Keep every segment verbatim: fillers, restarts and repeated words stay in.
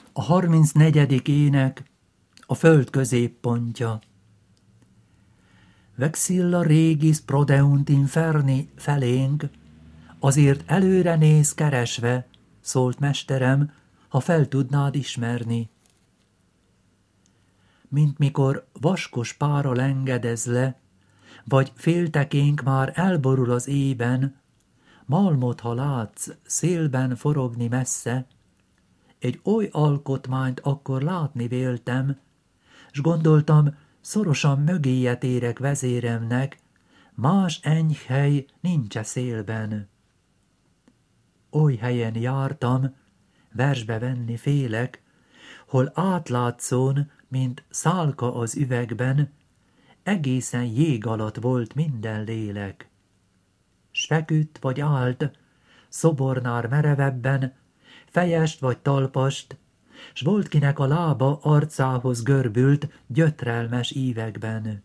A harmincnegyedik ének, a föld középpontja. Vexilla regis prodeunt inferni felénk, azért előre néz keresve, szólt mesterem, ha fel tudnád ismerni. Mint mikor vaskos pára lengedez le, vagy féltekénk már elborul az ében, malmot, ha látsz, szélben forogni messze, egy oly alkotmányt akkor látni véltem, s gondoltam, szorosan mögéje térek vezéremnek, más enyhely nincs szélben. Oly helyen jártam, versbe venni félek, hol átlátszón, mint szálka az üvegben, egészen jég alatt volt minden lélek. S feküdt vagy állt, szobornár merevebben, fejest vagy talpast, s volt kinek a lába arcához görbült gyötrelmes ívekben.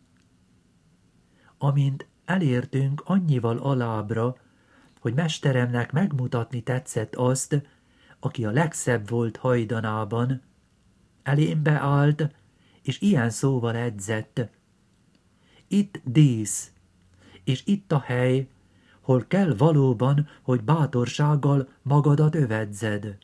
Amint elértünk annyival alábbra, hogy mesteremnek megmutatni tetszett azt, aki a legszebb volt hajdanában, elémbe állt, és ilyen szóval edzett. Itt dísz, és itt a hely, hol kell valóban, hogy bátorsággal magadat övedzed.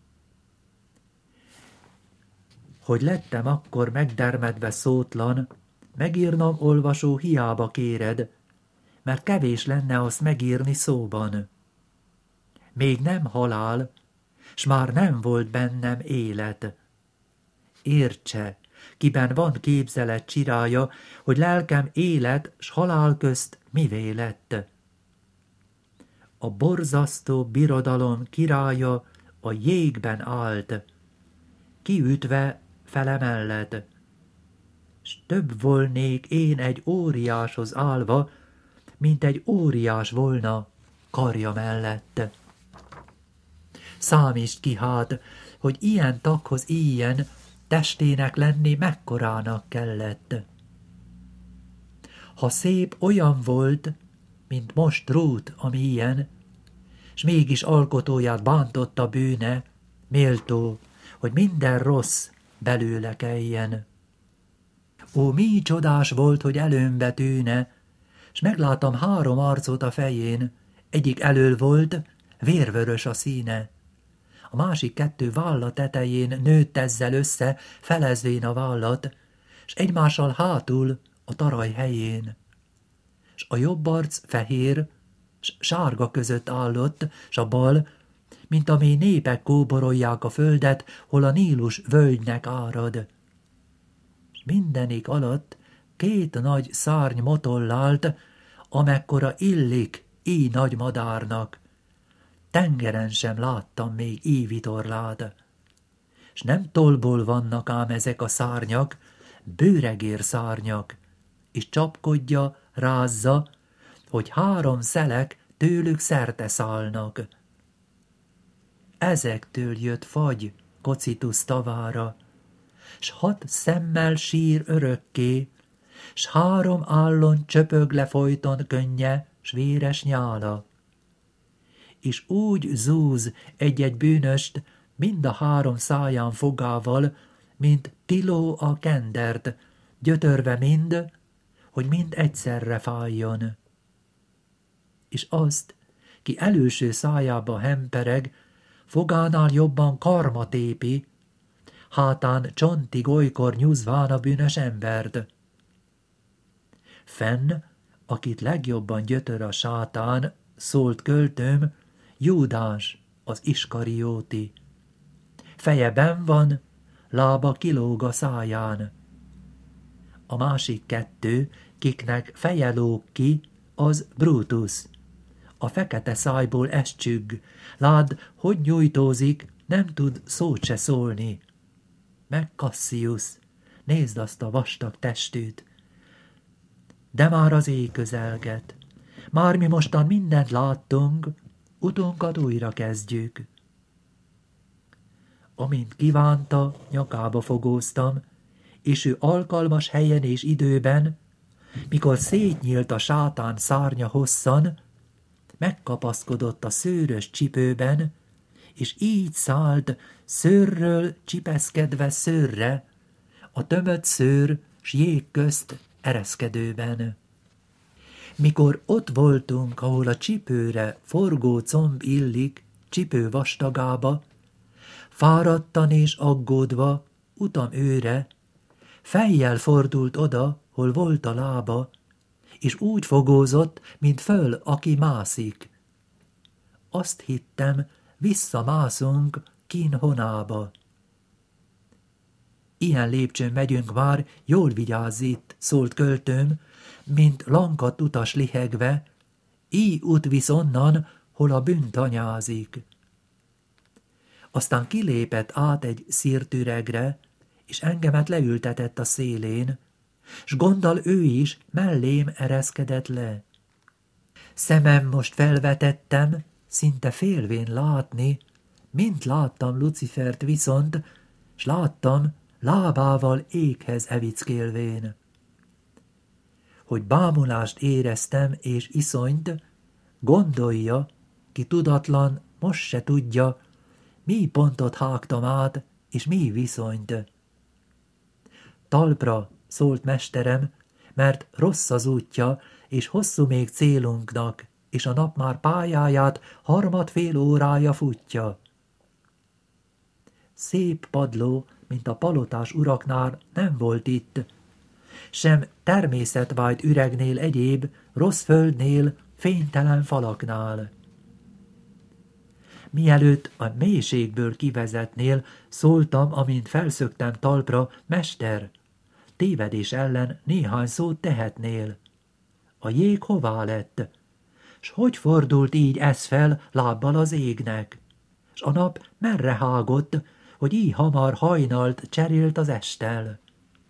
Hogy lettem akkor megdermedve szótlan, megírnom, olvasó, hiába kéred, mert kevés lenne azt megírni szóban. Még nem halál, s már nem volt bennem élet. Értse, kiben van képzelet csirája, hogy lelkem élet s halál közt mivé lett. A borzasztó birodalom királya a jégben állt, kiütve fele mellett, s több volnék én egy óriáshoz állva, mint egy óriás volna karja mellett. Számítsd ki hát, hogy ilyen taghoz ilyen testének lenni mekkorának kellett. Ha szép olyan volt, mint most Rút, ami ilyen, s mégis alkotóját bántotta bűne, méltó, hogy minden rossz belőle keljen. Ó, mi csodás volt, hogy előmbe tűne, s megláttam három arcot a fején, egyik elől volt, vérvörös a színe. A másik kettő válla tetején nőtt ezzel össze, felezvén a vállat, s egymással hátul a taraj helyén. S a jobb arc fehér, s sárga között állott, s a bal, mint amely népek kóborolják a földet, hol a Nílus völgynek árad. S mindenik alatt két nagy szárny motollált, amekkora illik így nagy madárnak. Tengeren sem láttam még így vitorlát. S nem tollból vannak ám ezek a szárnyak, bőregér szárnyak, és csapkodja, rázza, hogy három szelek tőlük szerte szállnak. Ezektől jött fagy Kocitusz tavára, s hat szemmel sír örökké, s három állon csöpög le folyton könnye, s véres nyála. És úgy zúz egy-egy bűnöst mind a három száján fogával, mint tiló a kendert, gyötörve mind, hogy mind egyszerre fájjon. És azt, ki előső szájába hempereg, fogánál jobban karma tépi, hátán csontig olykor nyúzván a bűnös embert. Fenn, akit legjobban gyötör a sátán, szólt költőm, Júdás, az iskarióti. Feje benn van, lába kilóg a száján. A másik kettő, kiknek feje lóg ki, az Brutus. A fekete szájból ez csügg, ládd, hogy nyújtózik, nem tud szót se szólni. Meg Cassius, nézd azt a vastag testűt. De már az éj közelget. Már mi mostan mindent láttunk, utunkat újra kezdjük. Amint kívánta, nyakába fogóztam, és ő alkalmas helyen és időben, mikor szétnyílt a sátán szárnya hosszan, megkapaszkodott a szőrös csipőben, és így szállt szőrről csipeszkedve szőrre, a tömött szőr s jég közt ereszkedőben. Mikor ott voltunk, ahol a csipőre forgó comb illik, csipő vastagába, fáradtan és aggódva, utam őre, fejjel fordult oda, hol volt a lába, és úgy fogózott, mint föl, aki mászik. Azt hittem, visszamászunk kín honába. Ilyen lépcsőn megyünk már, jól vigyázz itt, szólt költőm, mint lankadt utas lihegve, így út visz onnan, hol a bűnt anyázik. Aztán kilépett át egy szirtüregre, és engemet leültetett a szélén, s gonddal ő is mellém ereszkedett le. Szemem most felvetettem, szinte félvén látni, mint láttam Lucifert viszont, s láttam lábával éghez evickélvén. Hogy bámulást éreztem és iszonyt, gondolja, ki tudatlan, most se tudja, mi pontot hágtam át, és mi viszonyt. Talpra, szólt mesterem, mert rossz az útja, és hosszú még célunknak, és a nap már pályáját harmadfél órája futja. Szép padló, mint a palotás uraknál nem volt itt, sem természetvájt üregnél egyéb, rossz földnél, fénytelen falaknál. Mielőtt a mélységből kivezetnél, szóltam, amint felszöktem talpra, mester, tévedés ellen néhány szót tehetnél. A jég hová lett? S hogy fordult így ez fel lábbal az égnek? S a nap merre hágott, hogy így hamar hajnalt cserélt az esttel?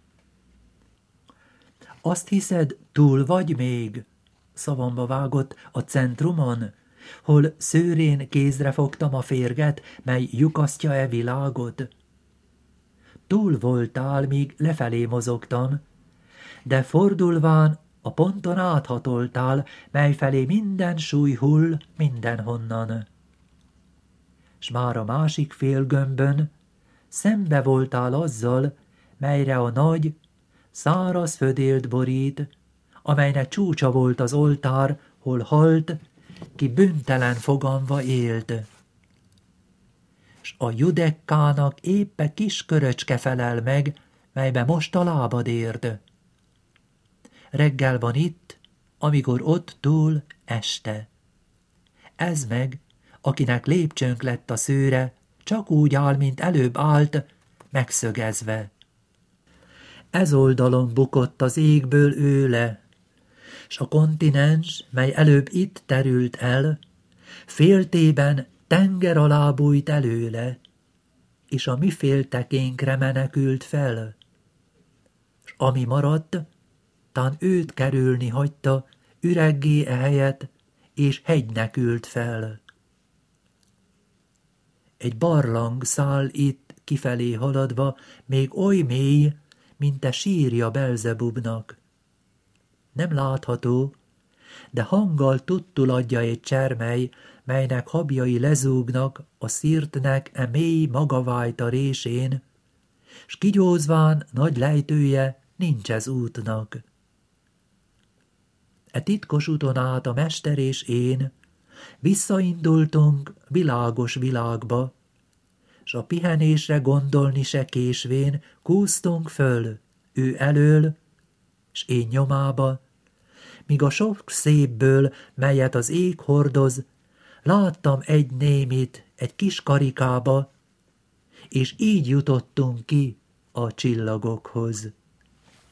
Azt hiszed, túl vagy még? Szavamba vágott a centrumon, hol szőrén kézre fogtam a férget, mely lyukasztja-e világot. Túl voltál, míg lefelé mozogtam, de fordulván a ponton áthatoltál, mely felé minden súly hull mindenhonnan. S már a másik fél gömbön szembe voltál azzal, melyre a nagy, száraz födélt borít, amelynek csúcsa volt az oltár, hol halt, ki bűntelen foganva élt. S a Judekkának éppe kis köröcske felel meg, melybe most a lábad érd. Reggel van itt, amikor ott túl este. Ez meg, akinek lépcsőnk lett a szőre, csak úgy áll, mint előbb állt, megszögezve. Ez oldalon bukott az égből ő le, s a kontinens, mely előbb itt terült el, féltében tenger alá bújt előle, és a mi féltekénkre menekült fel. S ami maradt, tán őt kerülni hagyta, üreggé ehelyett, és hegynek ült fel. Egy barlang száll itt kifelé haladva, még oly mély, mint te sírja Belzebubnak. Nem látható, de hanggal tudtul adja egy csermely, melynek habjai lezúgnak a szirtnek e mély magavájta résén, s kigyózván nagy lejtője nincs ez útnak. E titkos úton át a mester és én visszaindultunk világos világba, s a pihenésre gondolni se késvén kúztunk föl, ő elől, s én nyomába, míg a sok szépből, melyet az ég hordoz, láttam egy némit egy kis karikába, és így jutottunk ki a csillagokhoz.